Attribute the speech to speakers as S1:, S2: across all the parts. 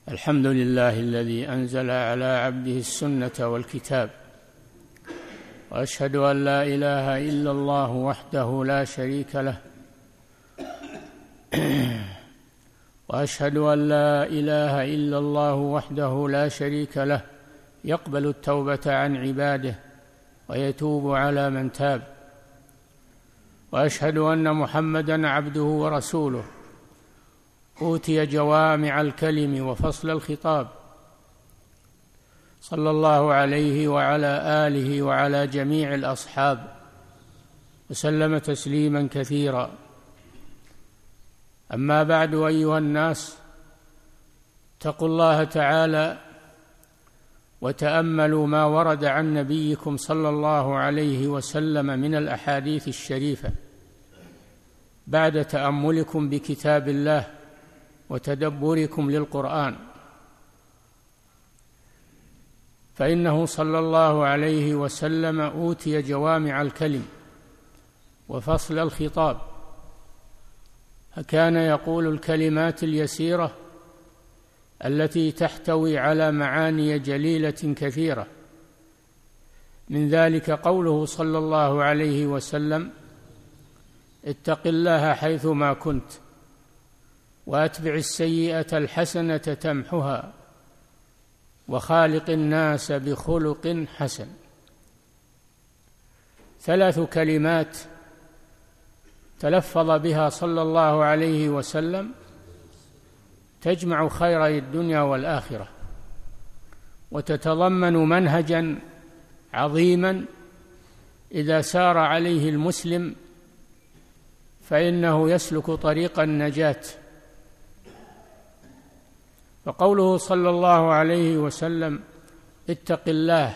S1: الحمد لله الذي أنزل على عبده السنة والكتاب، وأشهد أن لا إله إلا الله وحده لا شريك له، وأشهد أن لا إله إلا الله وحده لا شريك له يقبل التوبة عن عباده ويتوب على من تاب، وأشهد أن محمدًا عبده ورسوله أوتي جوامع الكلم وفصل الخطاب، صلى الله عليه وعلى آله وعلى جميع الأصحاب وسلم تسليمًا كثيرا. أما بعد، أيها الناس، اتقوا الله تعالى وتأملوا ما ورد عن نبيكم صلى الله عليه وسلم من الأحاديث الشريفة بعد تأملكم بكتاب الله وتدبركم للقرآن، فإنه صلى الله عليه وسلم أوتي جوامع الكلم وفصل الخطاب، فكان يقول الكلمات اليسيرة التي تحتوي على معاني جليلة كثيرة، من ذلك قوله صلى الله عليه وسلم: اتق الله حيثما كنت، وأتبع السيئة الحسنة تمحها، وخالق الناس بخلق حسن. 3 كلمات تلفظ بها صلى الله عليه وسلم تجمع خيري الدنيا والآخرة، وتتضمن منهجا عظيما إذا سار عليه المسلم فإنه يسلك طريق النجاة. فقوله صلى الله عليه وسلم: اتق الله،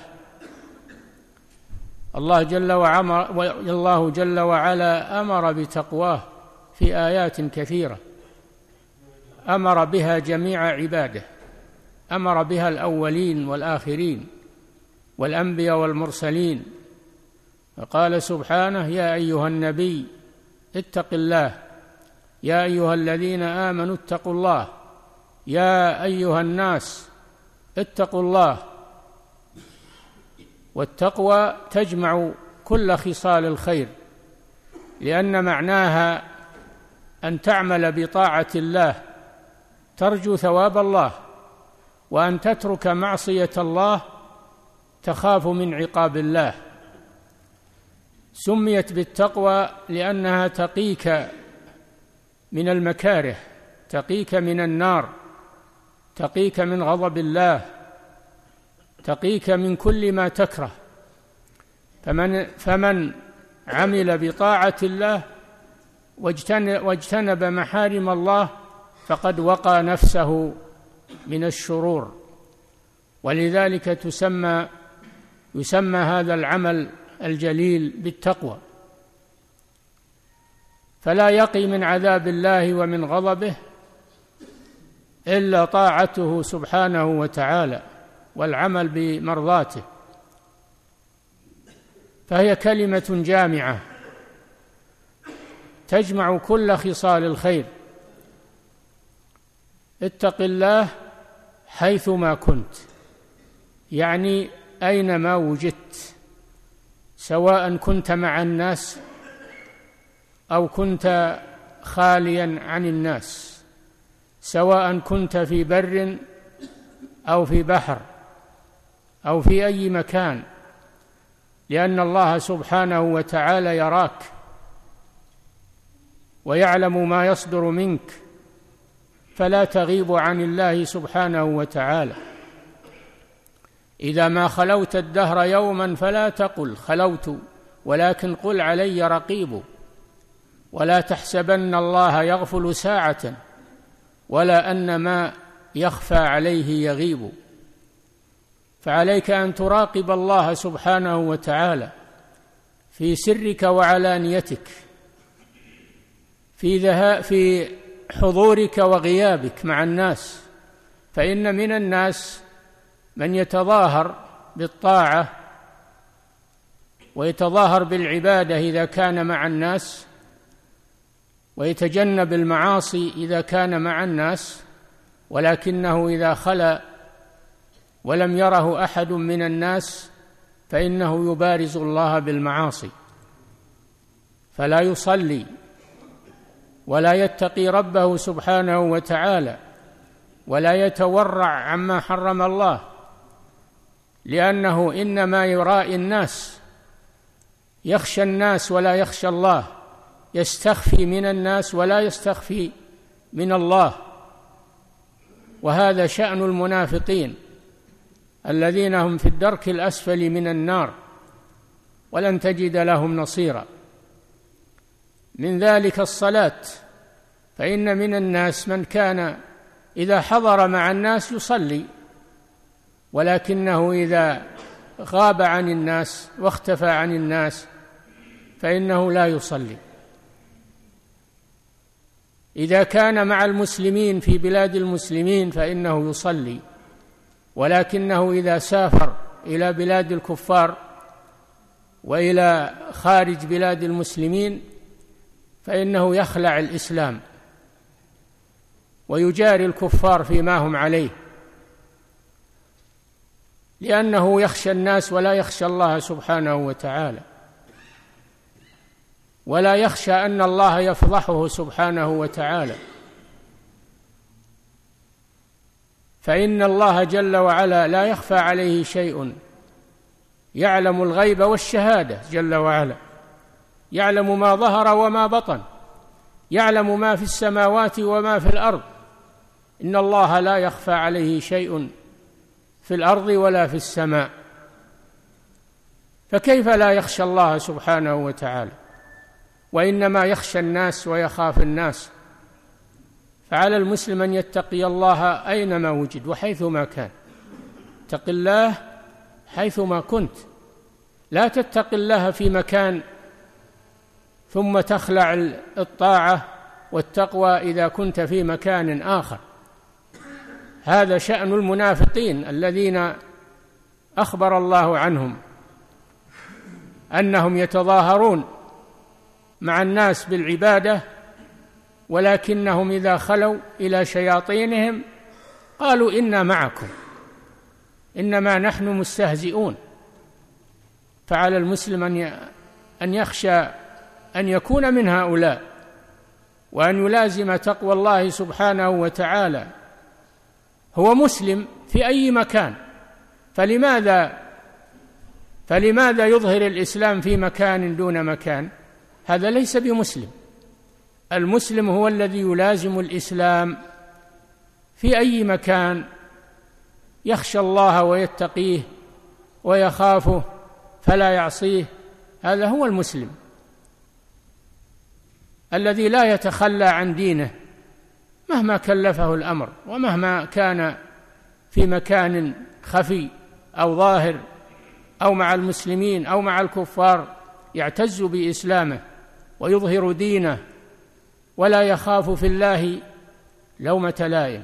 S1: الله جل وعلا أمر بتقواه في آيات كثيرة، أمر بها جميع عباده، أمر بها الأولين والآخرين والأنبياء والمرسلين، فقال سبحانه: يا أيها النبي اتق الله، يا أيها الذين آمنوا اتقوا الله، يا أيها الناس اتقوا الله. والتقوى تجمع كل خصال الخير، لأن معناها أن تعمل بطاعة الله ترجو ثواب الله، وأن تترك معصية الله تخاف من عقاب الله. سميت بالتقوى لأنها تقيك من المكاره، تقيك من النار، تقيك من غضب الله، تقيك من كل ما تكره. فمن عمل بطاعة الله واجتنب محارم الله فقد وقى نفسه من الشرور، ولذلك يسمى هذا العمل الجليل بالتقوى. فلا يقي من عذاب الله ومن غضبه إلا طاعته سبحانه وتعالى والعمل بمرضاته، فهي كلمة جامعة تجمع كل خصال الخير. اتق الله حيثما كنت، يعني أينما وجدت، سواء كنت مع الناس أو كنت خاليا عن الناس، سواء كنت في بر أو في بحر أو في أي مكان، لأن الله سبحانه وتعالى يراك ويعلم ما يصدر منك، فلا تغيب عن الله سبحانه وتعالى. إذا ما خلوت الدهر يوما فلا تقل خلوت، ولكن قل علي رقيب، ولا تحسبن الله يغفل ساعة ولا أن ما يخفى عليه يغيب. فعليك أن تراقب الله سبحانه وتعالى في سرك وعلانيتك، في حضورك وغيابك مع الناس، فإن من الناس من يتظاهر بالطاعة ويتظاهر بالعبادة إذا كان مع الناس، ويتجنب المعاصي إذا كان مع الناس، ولكنه إذا خلا ولم يره أحد من الناس فإنه يبارز الله بالمعاصي، فلا يصلي ولا يتقي ربه سبحانه وتعالى ولا يتورع عما حرم الله، لأنه إنما يرائي الناس، يخشى الناس ولا يخشى الله، يستخفي من الناس ولا يستخفي من الله. وهذا شأن المنافقين الذين هم في الدرك الأسفل من النار ولن تجد لهم نصيرا. من ذلك الصلاة، فإن من الناس من كان إذا حضر مع الناس يصلي، ولكنه إذا غاب عن الناس واختفى عن الناس فإنه لا يصلي. إذا كان مع المسلمين في بلاد المسلمين فإنه يصلي، ولكنه إذا سافر إلى بلاد الكفار وإلى خارج بلاد المسلمين فإنه يخلع الإسلام ويجاري الكفار فيما هم عليه، لأنه يخشى الناس ولا يخشى الله سبحانه وتعالى، ولا يخشى أن الله يفضحه سبحانه وتعالى. فإن الله جل وعلا لا يخفى عليه شيء، يعلم الغيب والشهادة جل وعلا، يعلم ما ظهر وما بطن، يعلم ما في السماوات وما في الأرض. إن الله لا يخفى عليه شيء في الأرض ولا في السماء، فكيف لا يخشى الله سبحانه وتعالى؟ وإنما يخشى الناس ويخاف الناس. فعلى المسلم أن يتقي الله أينما وجد وحيثما كان. اتق الله حيثما كنت، لا تتق الله في مكان ثم تخلع الطاعة والتقوى إذا كنت في مكان آخر. هذا شأن المنافقين الذين أخبر الله عنهم أنهم يتظاهرون مع الناس بالعبادة، ولكنهم إذا خلوا إلى شياطينهم قالوا إنا معكم إنما نحن مستهزئون. فعلى المسلم أن يخشى أن يكون من هؤلاء، وأن يلازم تقوى الله سبحانه وتعالى. هو مسلم في أي مكان، فلماذا يظهر الإسلام في مكان دون مكان؟ هذا ليس بمسلم. المسلم هو الذي يلازم الإسلام في أي مكان، يخشى الله ويتقيه ويخافه فلا يعصيه. هذا هو المسلم الذي لا يتخلى عن دينه مهما كلفه الأمر، ومهما كان في مكان خفي أو ظاهر أو مع المسلمين أو مع الكفار، يعتز بإسلامه ويظهر دينه ولا يخاف في الله لومة لائم.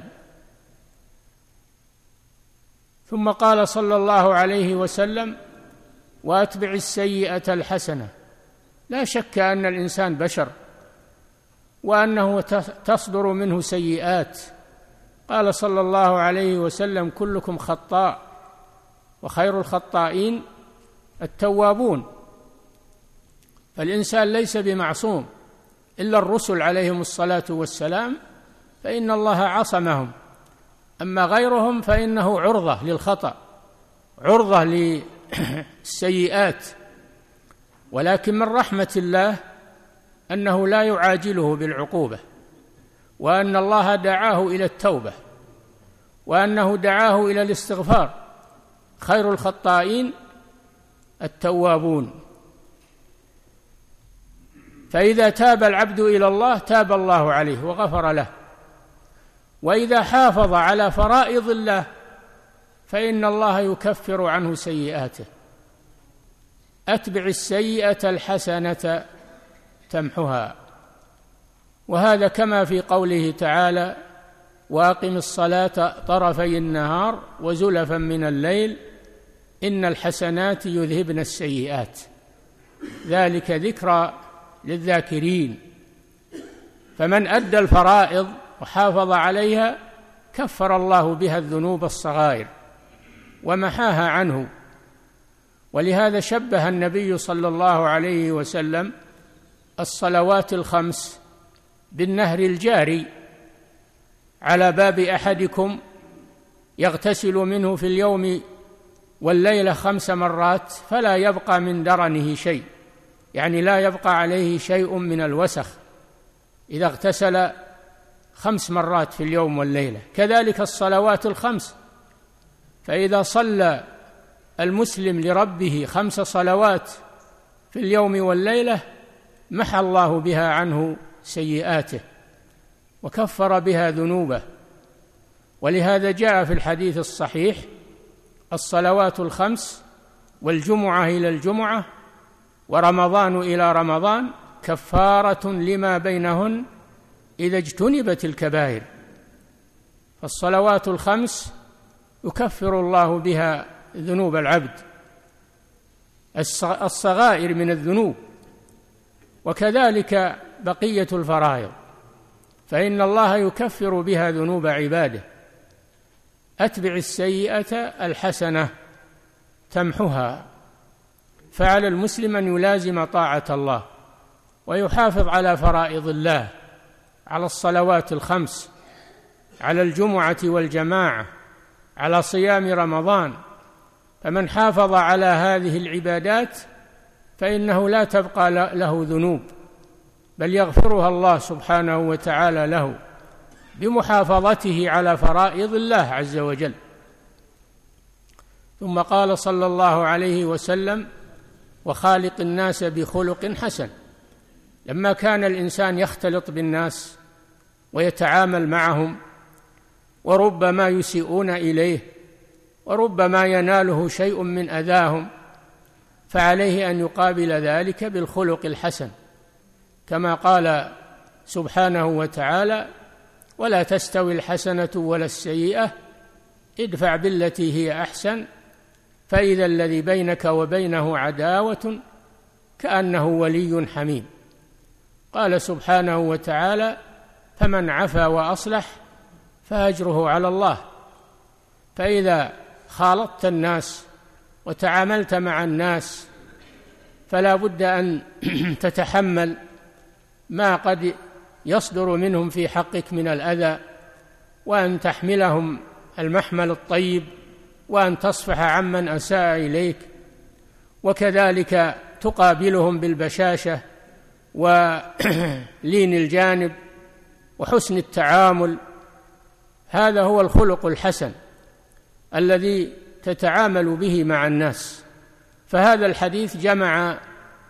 S1: ثم قال صلى الله عليه وسلم: وأتبع السيئة الحسنة. لا شك أن الإنسان بشر وأنه تصدر منه سيئات. قال صلى الله عليه وسلم: كلكم خطاء وخير الخطائين التوابون. فالإنسان ليس بمعصوم، إلا الرسل عليهم الصلاة والسلام فإن الله عصمهم، أما غيرهم فإنه عرضة للخطأ، عرضة للسيئات. ولكن من رحمة الله أنه لا يعاجله بالعقوبة، وأن الله دعاه إلى التوبة، وأنه دعاه إلى الاستغفار. خير الخطائين التوابون. فإذا تاب العبد إلى الله تاب الله عليه وغفر له، وإذا حافظ على فرائض الله فإن الله يكفر عنه سيئاته. أتبع السيئة الحسنة تمحها. وهذا كما في قوله تعالى: وأقم الصلاة طرفي النهار وزلفا من الليل إن الحسنات يذهبن السيئات ذلك ذكرى للذاكرين. فمن أدى الفرائض وحافظ عليها كفر الله بها الذنوب الصغائر ومحاها عنه. ولهذا شبه النبي صلى الله عليه وسلم الصلوات الخمس بالنهر الجاري على باب أحدكم يغتسل منه في اليوم والليلة 5 مرات فلا يبقى من درنه شيء، يعني لا يبقى عليه شيء من الوسخ إذا اغتسل 5 مرات في اليوم والليلة. كذلك الصلوات الخمس، فإذا صلى المسلم لربه 5 صلوات في اليوم والليلة محى الله بها عنه سيئاته وكفر بها ذنوبه. ولهذا جاء في الحديث الصحيح: الصلوات الخمس والجمعة إلى الجمعة ورمضان إلى رمضان كفارة لما بينهن إذا اجتنبت الكبائر. فالصلوات الخمس يكفر الله بها ذنوب العبد الصغائر من الذنوب، وكذلك بقية الفرائض فإن الله يكفر بها ذنوب عباده. أتبع السيئة الحسنة تمحها. فعلى المسلم أن يلازم طاعة الله ويحافظ على فرائض الله، على الصلوات الخمس، على الجمعة والجماعة، على صيام رمضان. فمن حافظ على هذه العبادات فإنه لا تبقى له ذنوب، بل يغفرها الله سبحانه وتعالى له بمحافظته على فرائض الله عز وجل. ثم قال صلى الله عليه وسلم: وخالق الناس بخلق حسن. لما كان الإنسان يختلط بالناس ويتعامل معهم وربما يسيئون إليه وربما يناله شيء من أذاهم، فعليه أن يقابل ذلك بالخلق الحسن، كما قال سبحانه وتعالى: ولا تستوي الحسنة ولا السيئة ادفع بالتي هي أحسن فإذا الذي بينك وبينه عداوة كأنه ولي حميم. قال سبحانه وتعالى: فمن عفا وأصلح فأجره على الله. فإذا خالطت الناس وتعاملت مع الناس فلا بد أن تتحمل ما قد يصدر منهم في حقك من الأذى، وأن تحملهم المحمل الطيب، وأن تصفح عمن أساء إليك، وكذلك تقابلهم بالبشاشة ولين الجانب وحسن التعامل. هذا هو الخلق الحسن الذي تتعامل به مع الناس. فهذا الحديث جمع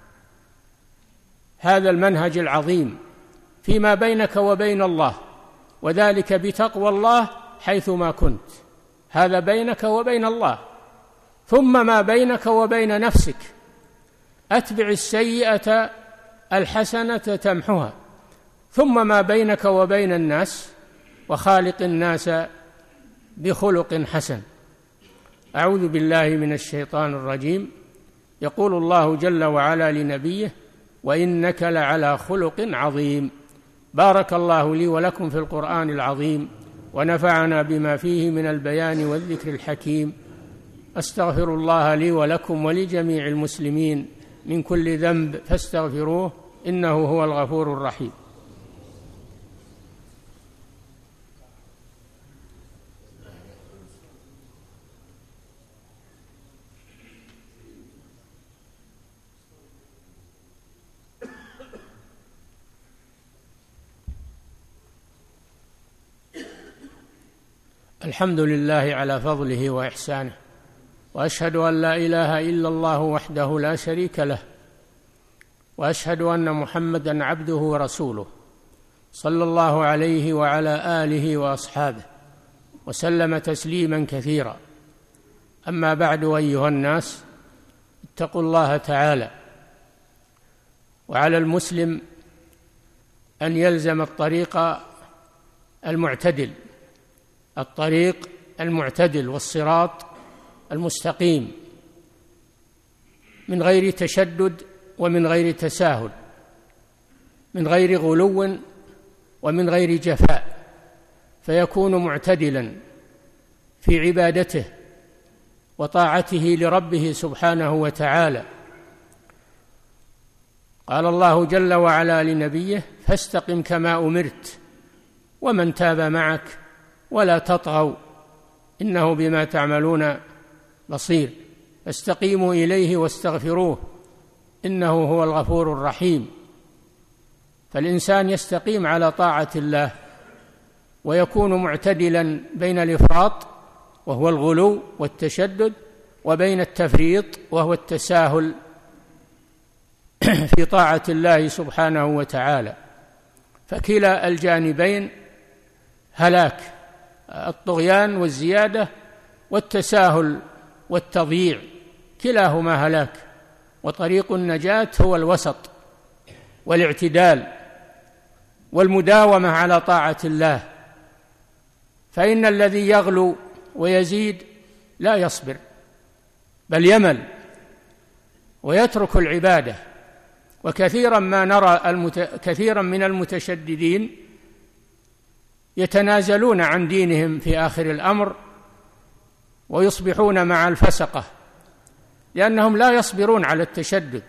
S1: هذا المنهج العظيم فيما بينك وبين الله، وذلك بتقوى الله حيثما كنت. هذا بينك وبين الله. ثم ما بينك وبين نفسك: أتبع السيئة الحسنة تمحها. ثم ما بينك وبين الناس: وخالق الناس بخلق حسن. أعوذ بالله من الشيطان الرجيم. يقول الله جل وعلا لنبيه: وإنك لعلى خلق عظيم. بارك الله لي ولكم في القرآن العظيم، ونفعنا بما فيه من البيان والذكر الحكيم. أستغفر الله لي ولكم ولجميع المسلمين من كل ذنب فاستغفروه إنه هو الغفور الرحيم. الحمد لله على فضله وإحسانه، وأشهد أن لا إله إلا الله وحده لا شريك له، وأشهد أن محمدًا عبده ورسوله صلى الله عليه وعلى آله وأصحابه وسلم تسليمًا كثيرا. أما بعد، أيها الناس، اتقوا الله تعالى. وعلى المسلم أن يلزم الطريق المعتدل والصراط المستقيم من غير تشدد ومن غير تساهل، من غير غلو ومن غير جفاء. فيكون معتدلا في عبادته وطاعته لربه سبحانه وتعالى. قال الله جل وعلا لنبيه: فاستقم كما أمرت ومن تاب معك ولا تطغوا إنه بما تعملون بصير. فاستقيموا إليه واستغفروه إنه هو الغفور الرحيم. فالإنسان يستقيم على طاعة الله ويكون معتدلا بين الإفراط وهو الغلو والتشدد وبين التفريط وهو التساهل في طاعة الله سبحانه وتعالى. فكلا الجانبين هلاك، الطغيان والزيادة والتساهل والتضييع كلاهما هلاك، وطريق النجاة هو الوسط والاعتدال والمداومة على طاعة الله. فإن الذي يغلو ويزيد لا يصبر بل يمل ويترك العبادة. وكثيرا ما نرى كثيرا من المتشددين يتنازلون عن دينهم في آخر الأمر ويصبحون مع الفسقة لأنهم لا يصبرون على التشدد.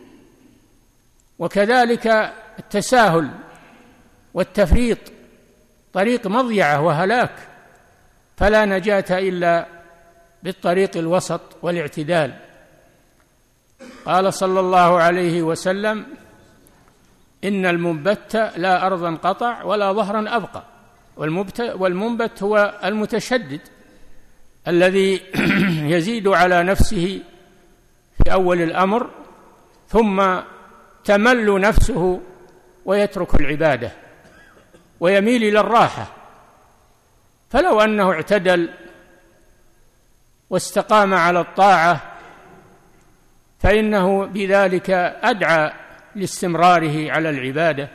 S1: وكذلك التساهل والتفريط طريق مضيعة وهلاك، فلا نجاة إلا بالطريق الوسط والاعتدال. قال صلى الله عليه وسلم: إن المنبت لا أرضا قطع ولا ظهرا أبقى. والمنبت هو المتشدد الذي يزيد على نفسه في أول الأمر ثم تمل نفسه ويترك العبادة ويميل إلى الراحة. فلو أنه اعتدل واستقام على الطاعة فإنه بذلك أدعى لاستمراره على العبادة.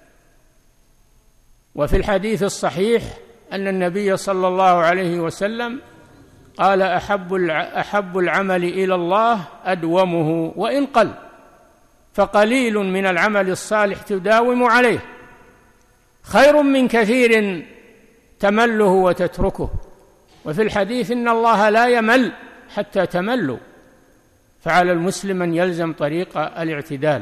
S1: وفي الحديث الصحيح أن النبي صلى الله عليه وسلم قال: أحب العمل إلى الله أدومه وإن قل، فقليل من العمل الصالح تداوم عليه خير من كثير تمله وتتركه. وفي الحديث: إن الله لا يمل حتى تملوا. فعلى المسلم أن يلزم طريق الاعتدال.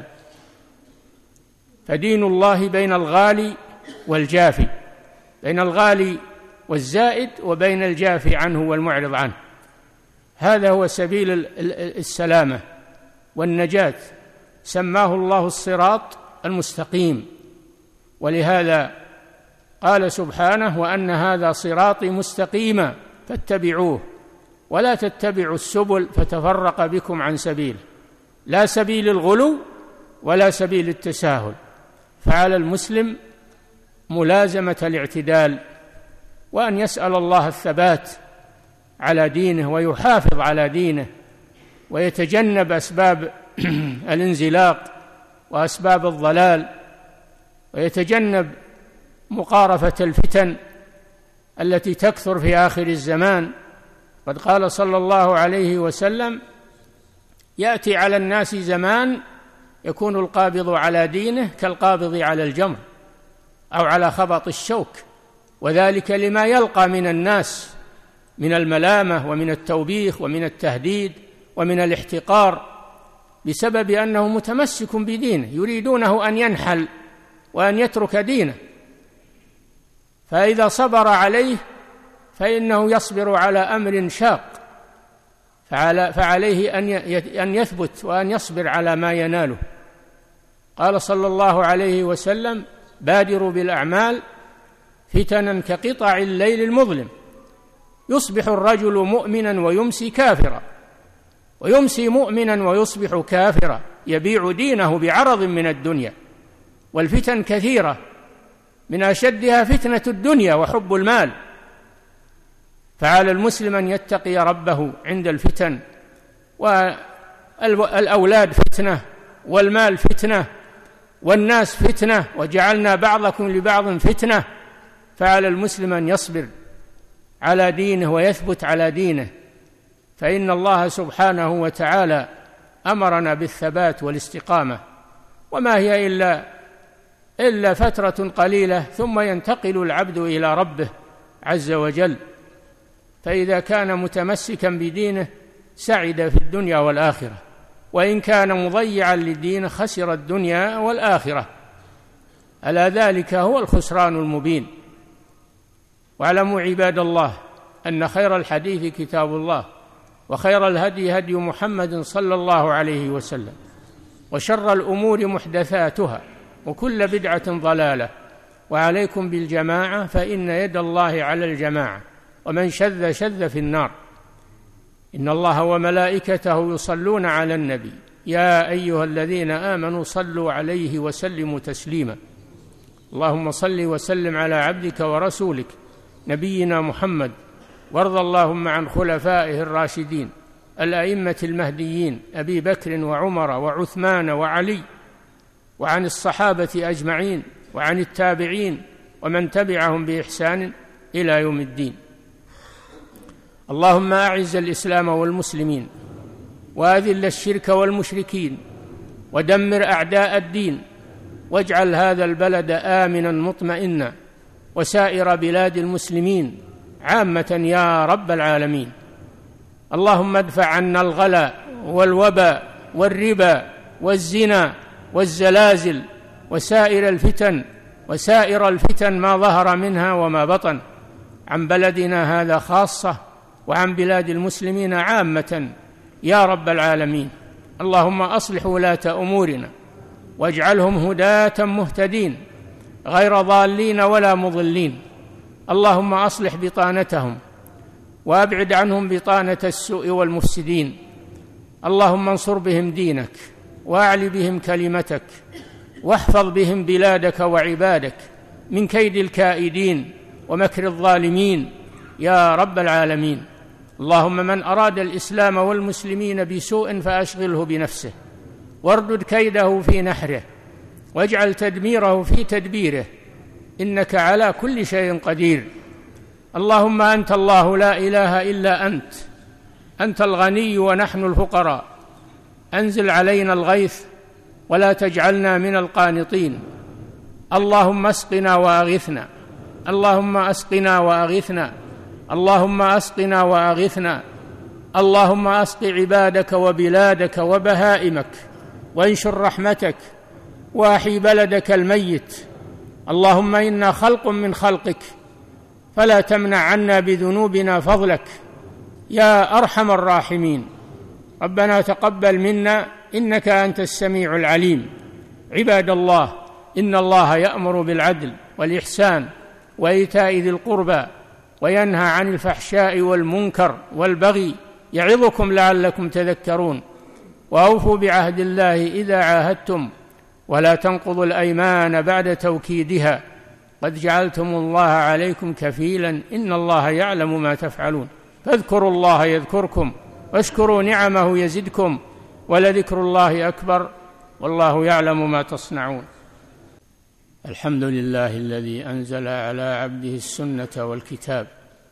S1: فدين الله بين الغالي والجافي، بين الغالي والزائد وبين الجافي عنه والمعرض عنه. هذا هو سبيل السلامة والنجاة، سماه الله الصراط المستقيم. ولهذا قال سبحانه: وأن هذا صراطي مستقيما فاتبعوه ولا تتبعوا السبل فتفرق بكم عن سبيله. لا سبيل الغلو ولا سبيل التساهل. فعلى المسلم ملازمة الاعتدال، وأن يسأل الله الثبات على دينه ويحافظ على دينه، ويتجنب أسباب الانزلاق وأسباب الضلال، ويتجنب مقارفة الفتن التي تكثر في آخر الزمان. قد قال صلى الله عليه وسلم: يأتي على الناس زمان يكون القابض على دينه كالقابض على الجمر أو على خبط الشوك، وذلك لما يلقى من الناس من الملامة ومن التوبيخ ومن التهديد ومن الاحتقار بسبب أنه متمسك بدينه، يريدونه أن ينحل وأن يترك دينه. فإذا صبر عليه فإنه يصبر على أمر شاق، فعليه أن يثبت وأن يصبر على ما يناله. قال صلى الله عليه وسلم: بادروا بالأعمال فتنا كقطع الليل المظلم، يصبح الرجل مؤمنا ويمسي كافرا، ويمسي مؤمنا ويصبح كافرا، يبيع دينه بعرض من الدنيا. والفتن كثيرة، من أشدها فتنة الدنيا وحب المال. فعلى المسلم أن يتقي ربه عند الفتن. والأولاد فتنة، والمال فتنة، والناس فتنة، وجعلنا بعضكم لبعض فتنة. فعلى المسلم أن يصبر على دينه ويثبت على دينه، فإن الله سبحانه وتعالى أمرنا بالثبات والاستقامة، وما هي إلا فترة قليلة ثم ينتقل العبد إلى ربه عز وجل. فإذا كان متمسكا بدينه سعد في الدنيا والآخرة، وإن كان مضيعا للدين خسر الدنيا والآخرة. ألا ذلك هو الخسران المبين. واعلموا عباد الله أن خير الحديث كتاب الله، وخير الهدي هدي محمد صلى الله عليه وسلم، وشر الأمور محدثاتها، وكل بدعة ضلالة. وعليكم بالجماعة فإن يد الله على الجماعة، ومن شذ شذ في النار. إن الله وملائكته يصلون على النبي يا أيها الذين آمنوا صلوا عليه وسلموا تسليما. اللهم صل وسلم على عبدك ورسولك نبينا محمد، وارض اللهم عن خلفائه الراشدين الأئمة المهديين أبي بكر وعمر وعثمان وعلي، وعن الصحابة أجمعين، وعن التابعين ومن تبعهم بإحسان إلى يوم الدين. اللهم أعز الإسلام والمسلمين، وأذل الشرك والمشركين، ودمر أعداء الدين، واجعل هذا البلد آمنا مطمئنا، وسائر بلاد المسلمين عامة يا رب العالمين. اللهم ادفع عنا الغلا والوباء والربا والزنا والزلازل وسائر الفتن ما ظهر منها وما بطن، عن بلدنا هذا خاصة، وعن بلاد المسلمين عامة يا رب العالمين. اللهم أصلح ولاة أمورنا، واجعلهم هداة مهتدين غير ضالين ولا مضلين. اللهم أصلح بطانتهم، وأبعد عنهم بطانة السوء والمفسدين. اللهم انصر بهم دينك، وأعل بهم كلمتك، واحفظ بهم بلادك وعبادك من كيد الكائدين ومكر الظالمين يا رب العالمين. اللهم من أراد الإسلام والمسلمين بسوء فأشغله بنفسه، واردد كيده في نحره، واجعل تدميره في تدبيره، إنك على كل شيء قدير. اللهم أنت الله لا إله إلا أنت، أنت الغني ونحن الفقراء. أنزل علينا الغيث ولا تجعلنا من القانطين. اللهم اسقنا وأغثنا، اللهم اسقنا وأغثنا، اللهم اسقنا وأغثنا. اللهم اسق عبادك وبلادك وبهائمك، وانشر رحمتك، واحي بلدك الميت. اللهم إنا خلق من خلقك، فلا تمنع عنا بذنوبنا فضلك يا أرحم الراحمين. ربنا تقبل منا إنك أنت السميع العليم. عباد الله، إن الله يأمر بالعدل والإحسان وإيتاء ذي القربى، وينهى عن الفحشاء والمنكر والبغي، يعظكم لعلكم تذكرون. وأوفوا بعهد الله إذا عاهدتم، ولا تنقضوا الأيمان بعد توكيدها، قد جعلتم الله عليكم كفيلا، إن الله يعلم ما تفعلون. فاذكروا الله يذكركم، واشكروا نعمه يزدكم، ولذكر الله أكبر، والله يعلم ما تصنعون. الحمد لله الذي أنزل على عبده السنة والكتاب،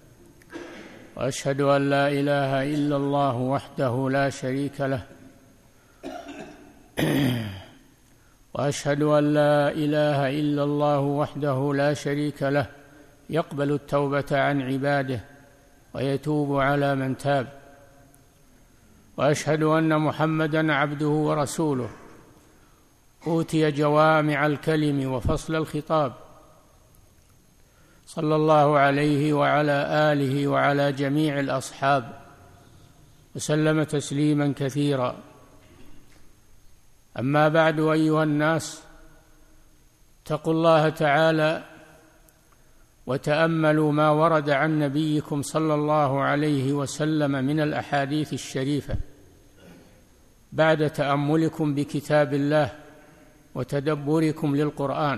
S1: وأشهد أن لا إله إلا الله وحده لا شريك له، وأشهد أن لا إله إلا الله وحده لا شريك له، يقبل التوبة عن عباده ويتوب على من تاب. وأشهد أن محمدًا عبده ورسوله، أوتي جوامع الكلم وفصل الخطاب، صلى الله عليه وعلى آله وعلى جميع الأصحاب، وسلم تسليما كثيرا. أما بعد، أيها الناس، اتقوا الله تعالى وتأملوا ما ورد عن نبيكم صلى الله عليه وسلم من الأحاديث الشريفة بعد تأملكم بكتاب الله وتدبركم للقرآن،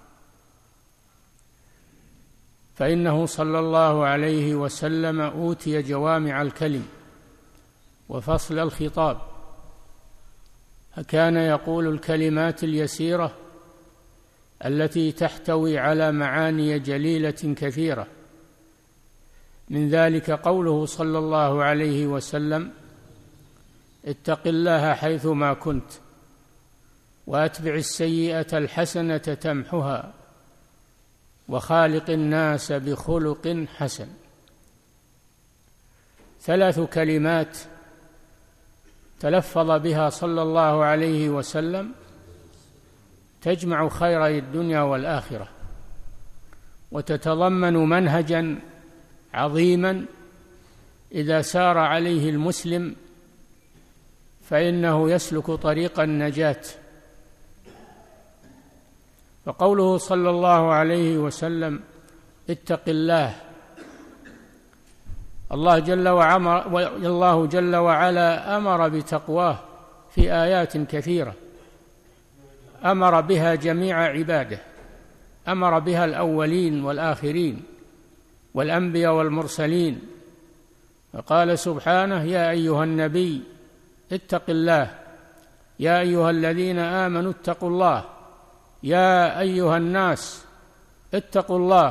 S1: فإنه صلى الله عليه وسلم أوتي جوامع الكلم وفصل الخطاب، فكان يقول الكلمات اليسيرة التي تحتوي على معاني جليلة كثيرة. من ذلك قوله صلى الله عليه وسلم: اتق الله حيثما كنت، وأتبع السيئة الحسنة تمحها، وخالق الناس بخلق حسن. 3 كلمات تلفظ بها صلى الله عليه وسلم تجمع خيري الدنيا والآخرة، وتتضمن منهجا عظيما إذا سار عليه المسلم فإنه يسلك طريق النجاة. فقوله صلى الله عليه وسلم اتق الله، الله جل وعلا أمر بتقواه في آيات كثيرة، أمر بها جميع عباده، أمر بها الأولين والآخرين والأنبياء والمرسلين. فقال سبحانه يا أيها النبي اتق الله، يا أيها الذين آمنوا اتقوا الله، يا أيها الناس اتقوا الله.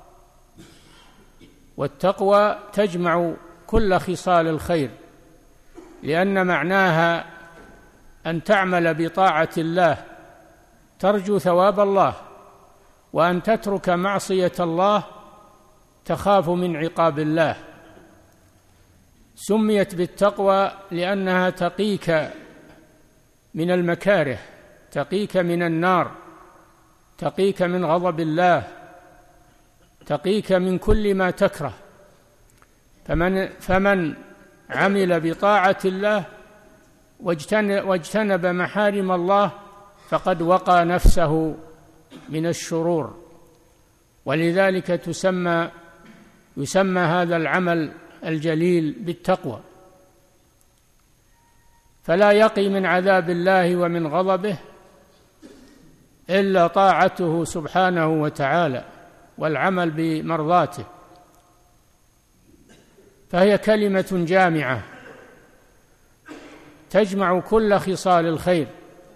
S1: والتقوى تجمع كل خصال الخير، لأن معناها أن تعمل بطاعة الله ترجو ثواب الله، وأن تترك معصية الله تخاف من عقاب الله. سميت بالتقوى لأنها تقيك من المكاره، تقيك من النار، تقيك من غضب الله، تقيك من كل ما تكره. فمن عمل بطاعة الله واجتنب محارم الله فقد وقى نفسه من الشرور. ولذلك يسمى هذا العمل الجليل بالتقوى. فلا يقي من عذاب الله ومن غضبه إلا طاعته سبحانه وتعالى والعمل بمرضاته. فهي كلمة جامعة تجمع كل خصال الخير.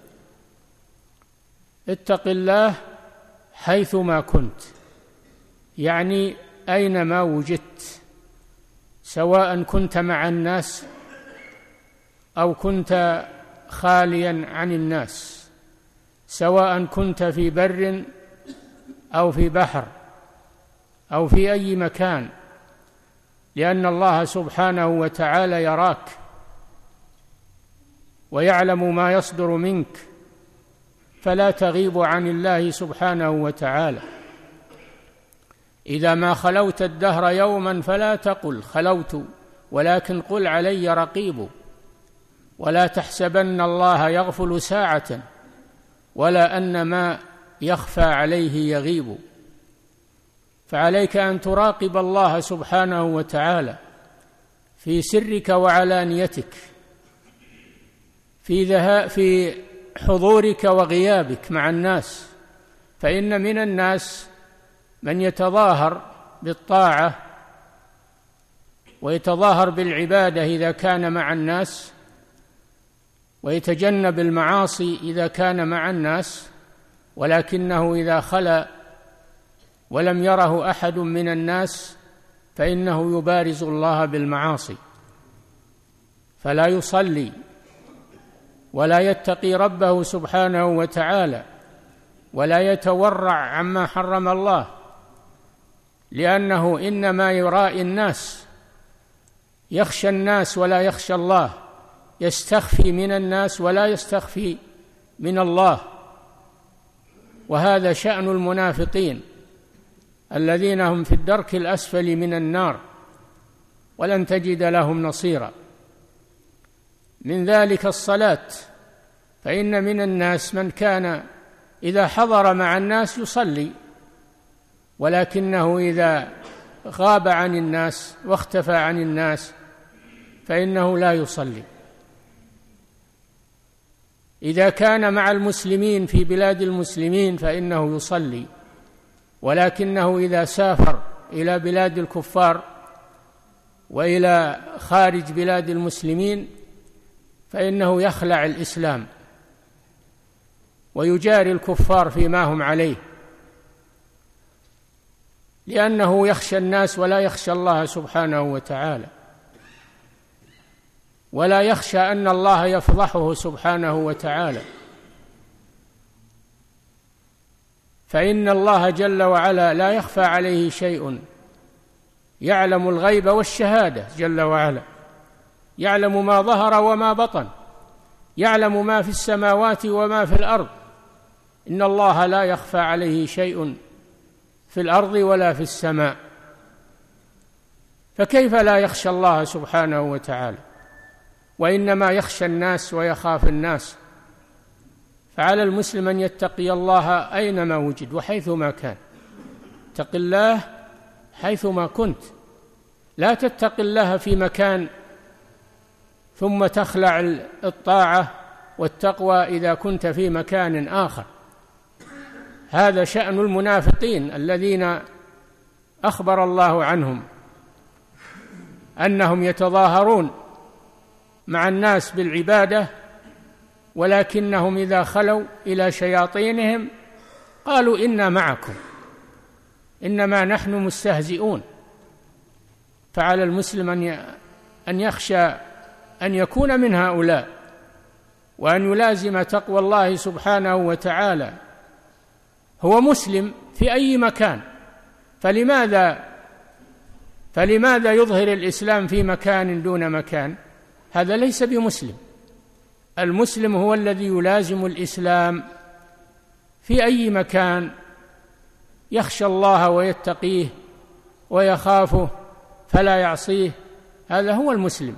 S1: اتق الله حيثما كنت، يعني أينما وجدت، سواء كنت مع الناس أو كنت خاليا عن الناس، سواء كنت في بر أو في بحر أو في أي مكان، لأن الله سبحانه وتعالى يراك ويعلم ما يصدر منك، فلا تغيب عن الله سبحانه وتعالى. إذا ما خلوت الدهر يوما فلا تقل خلوت، ولكن قل علي رقيب. ولا تحسبن الله يغفل ساعة، ولا أن ما يخفى عليه يغيب. فعليك أن تراقب الله سبحانه وتعالى في سرك وعلانيتك، في حضورك وغيابك مع الناس. فإن من الناس من يتظاهر بالطاعة ويتظاهر بالعبادة إذا كان مع الناس، ويتجنب المعاصي إذا كان مع الناس، ولكنه إذا خلا ولم يره أحد من الناس فإنه يبارز الله بالمعاصي، فلا يصلي ولا يتقي ربه سبحانه وتعالى، ولا يتورع عما حرم الله، لأنه إنما يرائي الناس، يخشى الناس ولا يخشى الله، يستخفي من الناس ولا يستخفي من الله. وهذا شأن المنافقين الذين هم في الدرك الأسفل من النار، ولن تجد لهم نصيرا. من ذلك الصلاة، فإن من الناس من كان إذا حضر مع الناس يصلي، ولكنه إذا غاب عن الناس واختفى عن الناس فإنه لا يصلي. إذا كان مع المسلمين في بلاد المسلمين فإنه يصلي، ولكنه إذا سافر إلى بلاد الكفار وإلى خارج بلاد المسلمين فإنه يخلع الإسلام ويجاري الكفار فيما هم عليه، لأنه يخشى الناس ولا يخشى الله سبحانه وتعالى، ولا يخشى أن الله يفضحه سبحانه وتعالى. فإن الله جل وعلا لا يخفى عليه شيء، يعلم الغيب والشهادة جل وعلا، يعلم ما ظهر وما بطن، يعلم ما في السماوات وما في الأرض. إن الله لا يخفى عليه شيء في الأرض ولا في السماء، فكيف لا يخشى الله سبحانه وتعالى؟ وإنما يخشى الناس ويخاف الناس. فعلى المسلم أن يتقي الله أينما وجد وحيثما كان. اتق الله حيثما كنت، لا تتق الله في مكان ثم تخلع الطاعة والتقوى إذا كنت في مكان آخر. هذا شأن المنافقين الذين أخبر الله عنهم أنهم يتظاهرون مع الناس بالعبادة، ولكنهم إذا خلوا إلى شياطينهم قالوا إنا معكم إنما نحن مستهزئون. فعلى المسلم أن يخشى أن يكون من هؤلاء، وأن يلازم تقوى الله سبحانه وتعالى. هو مسلم في أي مكان، فلماذا يظهر الإسلام في مكان دون مكان؟ هذا ليس بمسلم. المسلم هو الذي يلازم الإسلام في أي مكان، يخشى الله ويتقيه ويخافه فلا يعصيه. هذا هو المسلم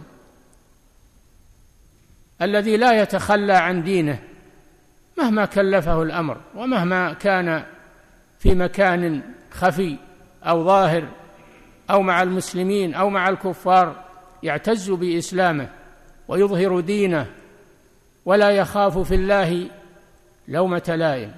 S1: الذي لا يتخلى عن دينه مهما كلفه الأمر، ومهما كان في مكان خفي أو ظاهر أو مع المسلمين أو مع الكفار، يعتز بإسلامه ويظهر دينه ولا يخاف في الله لومة لائم.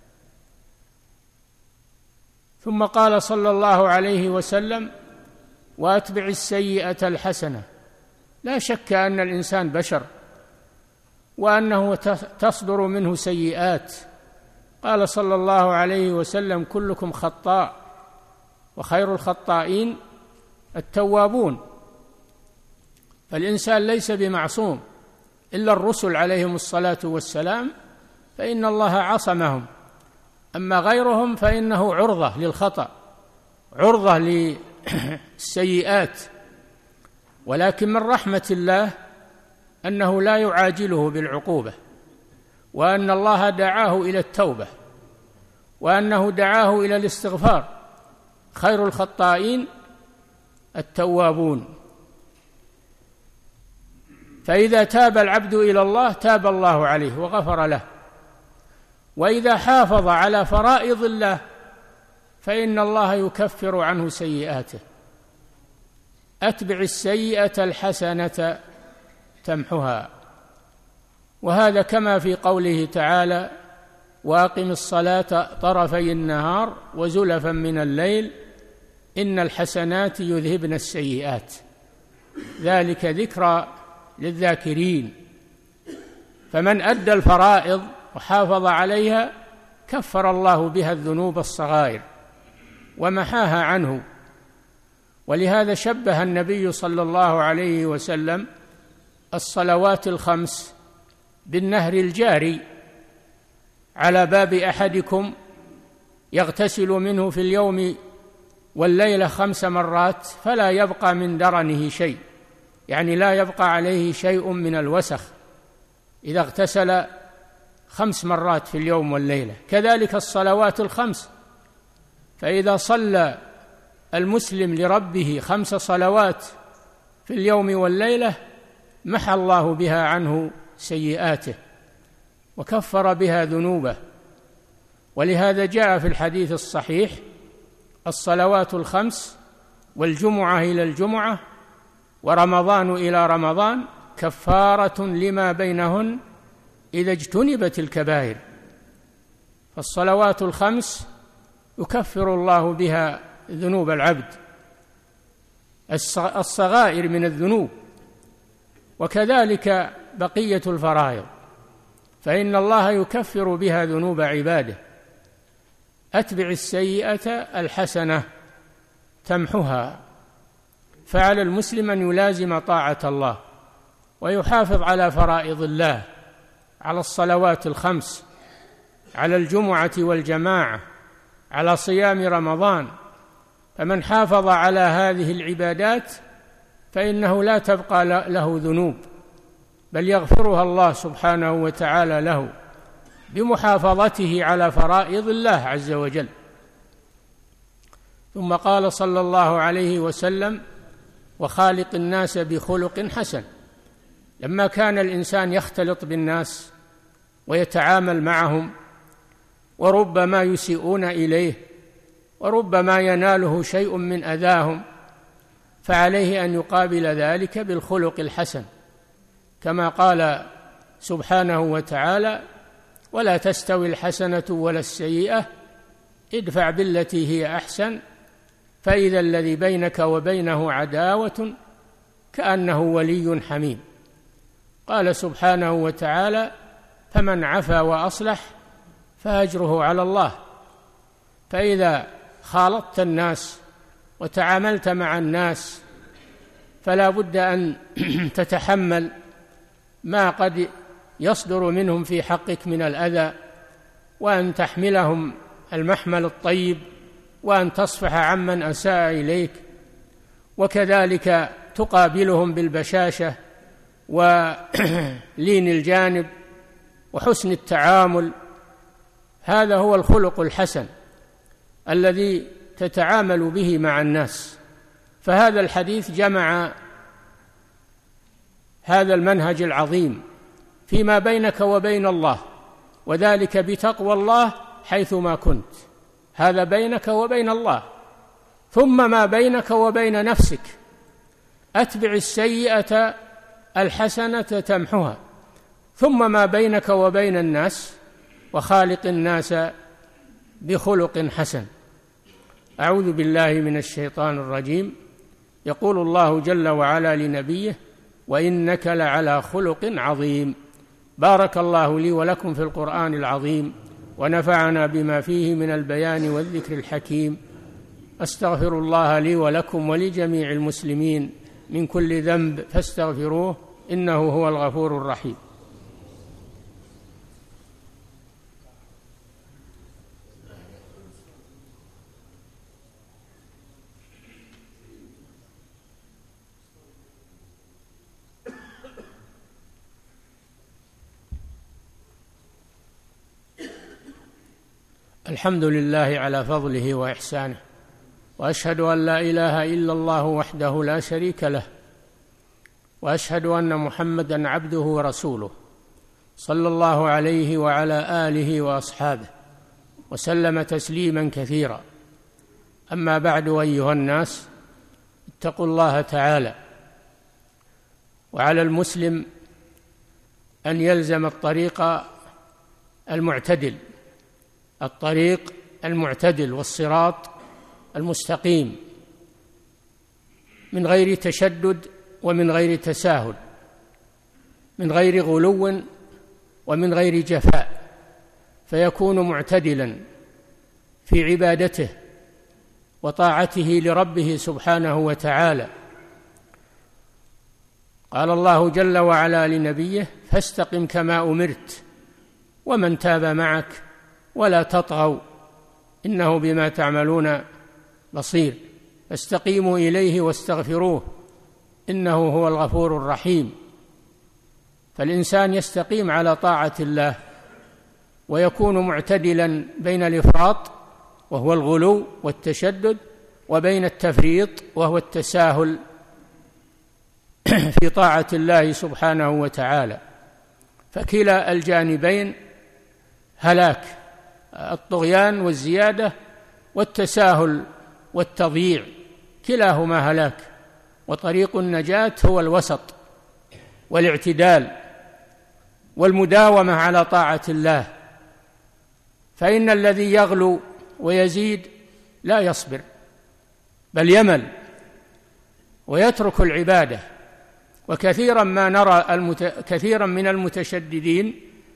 S1: ثم قال صلى الله عليه وسلم: وأتبع السيئة الحسنة. لا شك أن الإنسان بشر وأنه تصدر منه سيئات. قال صلى الله عليه وسلم: كلكم خطاء وخير الخطائين التوابون. فالإنسان ليس بمعصوم، إلا الرسل عليهم الصلاة والسلام فإن الله عصمهم، أما غيرهم فإنه عرضة للخطأ، عرضة للسيئات. ولكن من رحمة الله أنه لا يعاجله بالعقوبة، وأن الله دعاه إلى التوبة، وأنه دعاه إلى الاستغفار. خير الخطائين التوابون. فإذا تاب العبد إلى الله تاب الله عليه وغفر له، وإذا حافظ على فرائض الله فإن الله يكفر عنه سيئاته. أتبع السيئة الحسنة تمحها. وهذا كما في قوله تعالى: وأقم الصلاة طرفي النهار وزلفا من الليل إن الحسنات يذهبن السيئات ذلك ذكرى للذاكرين. فمن أدى الفرائض وحافظ عليها كفر الله بها الذنوب الصغائر ومحاها عنه. ولهذا شبه النبي صلى الله عليه وسلم الصلوات الخمس بالنهر الجاري على باب أحدكم يغتسل منه في اليوم والليلة 5 مرات فلا يبقى من درنه شيء، يعني لا يبقى عليه شيء من الوسخ إذا اغتسل 5 مرات في اليوم والليلة. كذلك الصلوات الخمس، فإذا صلى المسلم لربه 5 صلوات في اليوم والليلة محى الله بها عنه سيئاته وكفر بها ذنوبه. ولهذا جاء في الحديث الصحيح: الصلوات الخمس والجمعة إلى الجمعة ورمضان إلى رمضان كفارة لما بينهن إذا اجتنبت الكبائر. فالصلوات الخمس يكفر الله بها ذنوب العبد الصغائر من الذنوب، وكذلك بقية الفرائض فإن الله يكفر بها ذنوب عباده. أتبع السيئة الحسنة تمحها. فعلى المسلم أن يلازم طاعة الله ويحافظ على فرائض الله، على الصلوات الخمس، على الجمعة والجماعة، على صيام رمضان، فمن حافظ على هذه العبادات فإنه لا تبقى له ذنوب، بل يغفرها الله سبحانه وتعالى له بمحافظته على فرائض الله عز وجل. ثم قال صلى الله عليه وسلم: وخالق الناس بخلق حسن. لما كان الإنسان يختلط بالناس ويتعامل معهم، وربما يسيئون إليه وربما يناله شيء من أذاهم، فعليه أن يقابل ذلك بالخلق الحسن، كما قال سبحانه وتعالى: ولا تستوي الحسنة ولا السيئة ادفع بالتي هي أحسن فإذا الذي بينك وبينه عداوة كأنه ولي حميم. قال سبحانه وتعالى: فمن عفا وأصلح فأجره على الله. فإذا خالطت الناس وتعاملت مع الناس فلا بد أن تتحمل ما قد يصدر منهم في حقك من الأذى، وأن تحملهم المحمل الطيب، وأن تصفح عمن أساء إليك، وكذلك تقابلهم بالبشاشة ولين الجانب وحسن التعامل. هذا هو الخلق الحسن الذي تتعامل به مع الناس. فهذا الحديث جمع هذا المنهج العظيم فيما بينك وبين الله، وذلك بتقوى الله حيثما كنت. هذا بينك وبين الله. ثم ما بينك وبين نفسك، أتبع السيئة الحسنة تمحها. ثم ما بينك وبين الناس، وخالق الناس بخلق حسن. أعوذ بالله من الشيطان الرجيم. يقول الله جل وعلا لنبيه: وإنك لعلى خلق عظيم. بارك الله لي ولكم في القرآن العظيم، ونفعنا بما فيه من البيان والذكر الحكيم. أستغفر الله لي ولكم ولجميع المسلمين من كل ذنب فاستغفروه إنه هو الغفور الرحيم. الحمد لله على فضله وإحسانه، وأشهد أن لا إله إلا الله وحده لا شريك له، وأشهد أن محمدًا عبده ورسوله صلى الله عليه وعلى آله وأصحابه وسلم تسليمًا كثيرا. أما بعد، أيها الناس، اتقوا الله تعالى. وعلى المسلم أن يلزم الطريق المعتدل والصراط المستقيم، من غير تشدد ومن غير تساهل، من غير غلو ومن غير جفاء، فيكون معتدلا في عبادته وطاعته لربه سبحانه وتعالى. قال الله جل وعلا لنبيه: فاستقم كما أمرت ومن تاب معك ولا تطغوا إنه بما تعملون بصير. فاستقيموا إليه واستغفروه إنه هو الغفور الرحيم. فالإنسان يستقيم على طاعة الله ويكون معتدلا بين الإفراط وهو الغلو والتشدد، وبين التفريط وهو التساهل في طاعة الله سبحانه وتعالى. فكلا الجانبين هلاك، الطغيان والزيادة والتساهل والتضييع كلاهما هلاك، وطريق النجاة هو الوسط والاعتدال والمداومة على طاعة الله. فإن الذي يغلو ويزيد لا يصبر، بل يمل ويترك العبادة. وكثيرا ما نرى كثيرا من المتشددين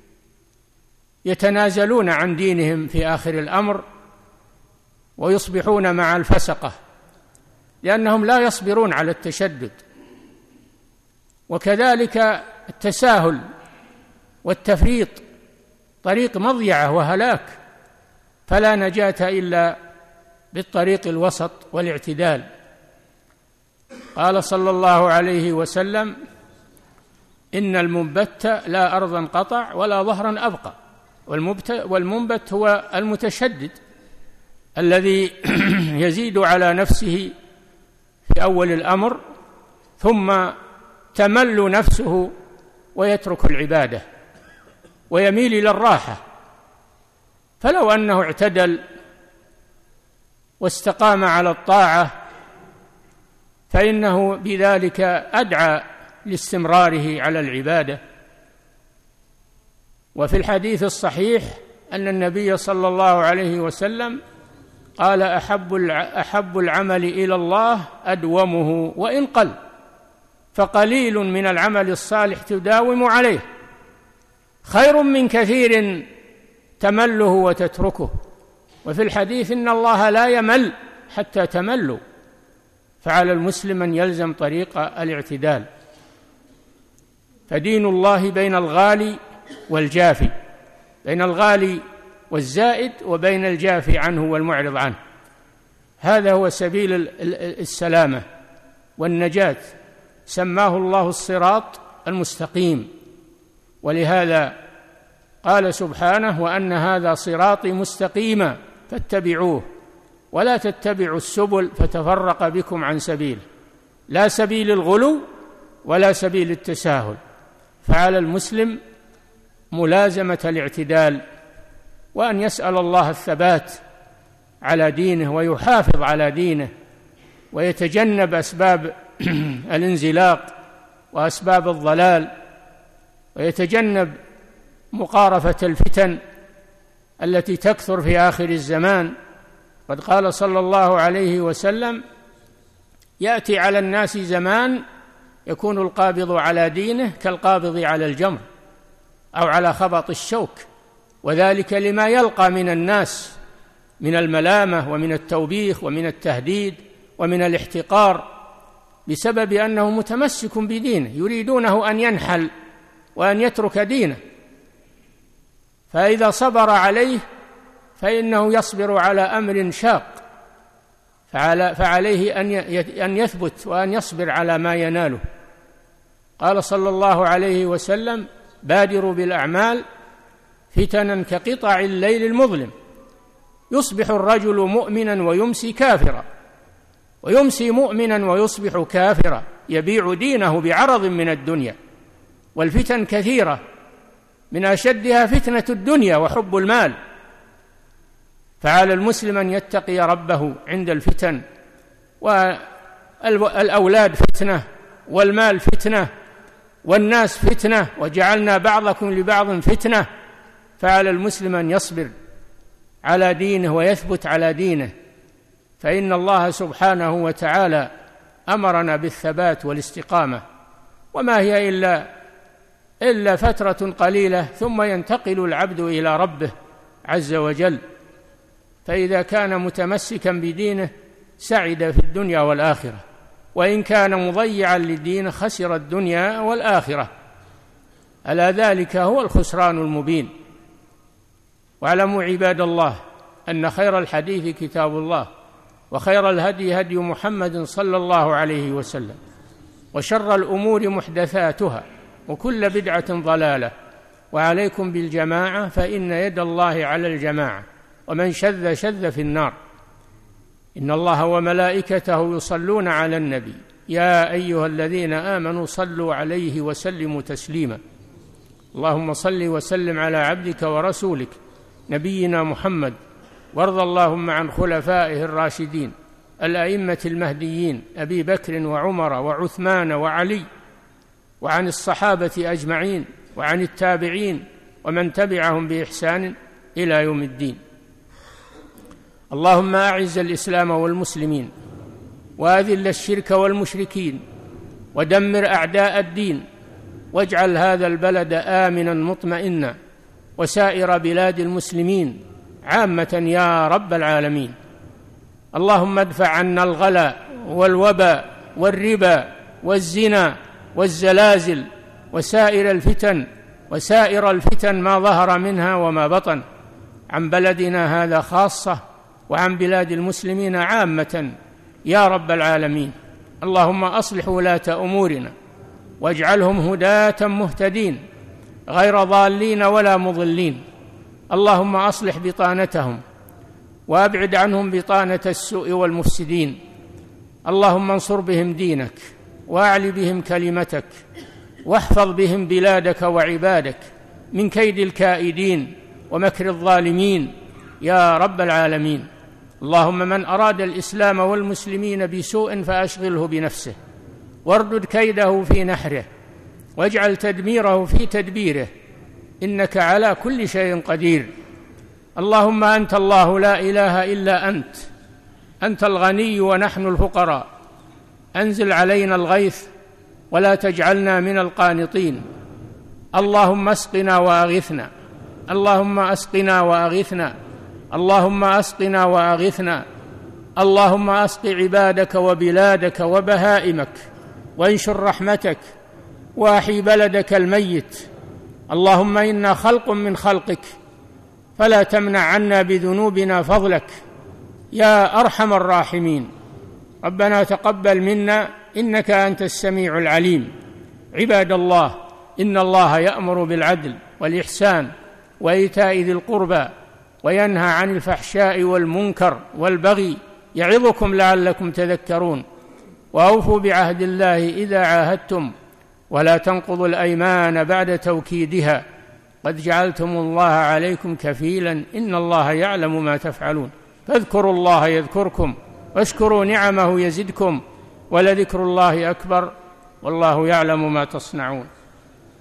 S1: يتنازلون عن دينهم في آخر الأمر ويصبحون مع الفسقة، لأنهم لا يصبرون على التشدد. وكذلك التساهل والتفريط طريق مضيعة وهلاك، فلا نجاة إلا بالطريق الوسط والاعتدال. قال صلى الله عليه وسلم: إن المنبت لا أرضا قطع ولا ظهرا أبقى. والمنبت هو المتشدد الذي يزيد على نفسه في أول الأمر ثم تمل نفسه ويترك العبادة ويميل إلى الراحة. فلو أنه اعتدل واستقام على الطاعة فإنه بذلك أدعى لاستمراره على العبادة. وفي الحديث الصحيح أن النبي صلى الله عليه وسلم قال: أحب العمل إلى الله أدومه وإن قل، فقليل من العمل الصالح تداوم عليه خير من كثير تمله وتتركه. وفي الحديث: إن الله لا يمل حتى تملوا. فعلى المسلم أن يلزم طريق الاعتدال. فدين الله بين الغالي والجافي، بين الغالي والزائد وبين الجافي عنه والمعرض عنه. هذا هو سبيل السلامة والنجاة، سماه الله الصراط المستقيم. ولهذا قال سبحانه: وأن هذا صراطي مستقيما فاتبعوه ولا تتبعوا السبل فتفرق بكم عن سبيله، لا سبيل الغلو ولا سبيل التساهل. فعلى المسلم ملازمة الاعتدال، وأن يسأل الله الثبات على دينه ويحافظ على دينه، ويتجنب أسباب الانزلاق وأسباب الضلال، ويتجنب مقارفة الفتن التي تكثر في آخر الزمان. قد قال صلى الله عليه وسلم: يأتي على الناس زمان يكون القابض على دينه كالقابض على الجمر أو على خبط الشوك، وذلك لما يلقى من الناس من الملامة ومن التوبيخ ومن التهديد ومن الاحتقار، بسبب أنه متمسك بدينه، يريدونه أن ينحل وأن يترك دينه. فإذا صبر عليه فإنه يصبر على أمر شاق، فعليه أن يثبت وأن يصبر على ما يناله. قال صلى الله عليه وسلم: بادروا بالأعمال فتنا كقطع الليل المظلم، يصبح الرجل مؤمنا ويمسي كافرا، ويمسي مؤمنا ويصبح كافرا، يبيع دينه بعرض من الدنيا. والفتن كثيرة، من أشدها فتنة الدنيا وحب المال. فعلى المسلم أن يتقي ربه عند الفتن. والأولاد فتنة، والمال فتنة، والناس فتنة، وجعلنا بعضكم لبعض فتنة. فعلى المسلم أن يصبر على دينه ويثبت على دينه، فإن الله سبحانه وتعالى أمرنا بالثبات والاستقامة، وما هي إلا فترة قليلة ثم ينتقل العبد إلى ربه عز وجل. فإذا كان متمسكا بدينه سعد في الدنيا والآخرة، وإن كان مضيعا للدين خسر الدنيا والآخرة. ألا ذلك هو الخسران المبين. واعلموا عباد الله أن خير الحديث كتاب الله، وخير الهدي هدي محمد صلى الله عليه وسلم، وشر الأمور محدثاتها، وكل بدعة ضلالة. وعليكم بالجماعة فإن يد الله على الجماعة، ومن شذ شذ في النار. إن الله وملائكته يصلون على النبي يا أيها الذين آمنوا صلوا عليه وسلموا تسليما. اللهم صل وسلم على عبدك ورسولك نبينا محمد، وارض اللهم عن خلفائه الراشدين الأئمة المهديين أبي بكر وعمر وعثمان وعلي، وعن الصحابة أجمعين، وعن التابعين ومن تبعهم بإحسان إلى يوم الدين. اللهم أعز الإسلام والمسلمين، وأذل الشرك والمشركين، ودمر أعداء الدين، واجعل هذا البلد آمنا مطمئنا، وسائر بلاد المسلمين عامة يا رب العالمين. اللهم ادفع عنا الغلا والوباء والربا والزنا والزلازل وسائر الفتن ما ظهر منها وما بطن، عن بلدنا هذا خاصة وعن بلاد المسلمين عامة يا رب العالمين. اللهم أصلح ولاة أمورنا واجعلهم هداة مهتدين غير ضالين ولا مضلين. اللهم أصلح بطانتهم وأبعد عنهم بطانة السوء والمفسدين. اللهم انصر بهم دينك وأعل بهم كلمتك واحفظ بهم بلادك وعبادك من كيد الكائدين ومكر الظالمين يا رب العالمين. اللهم من أراد الإسلام والمسلمين بسوء فأشغله بنفسه واردد كيده في نحره واجعل تدميره في تدبيره، إنك على كل شيء قدير. اللهم أنت الله لا إله إلا أنت، أنت الغني ونحن الفقراء، أنزل علينا الغيث ولا تجعلنا من القانطين. اللهم اسقنا وأغثنا، اللهم اسقنا وأغثنا، اللهم اسقنا وأغثنا. اللهم اسق عبادك وبلادك وبهائمك وانشر رحمتك واحي بلدك الميت. اللهم إنا خلق من خلقك فلا تمنع عنا بذنوبنا فضلك يا أرحم الراحمين. ربنا تقبل منا إنك أنت السميع العليم. عباد الله، إن الله يأمر بالعدل والإحسان وإيتاء ذي القربى وينهى عن الفحشاء والمنكر والبغي يعظكم لعلكم تذكرون. وأوفوا بعهد الله إذا عاهدتم ولا تنقضوا الأيمان بعد توكيدها قد جعلتم الله عليكم كفيلا إن الله يعلم ما تفعلون. فاذكروا الله يذكركم واشكروا نعمه يزدكم ولذكر الله أكبر والله يعلم ما تصنعون.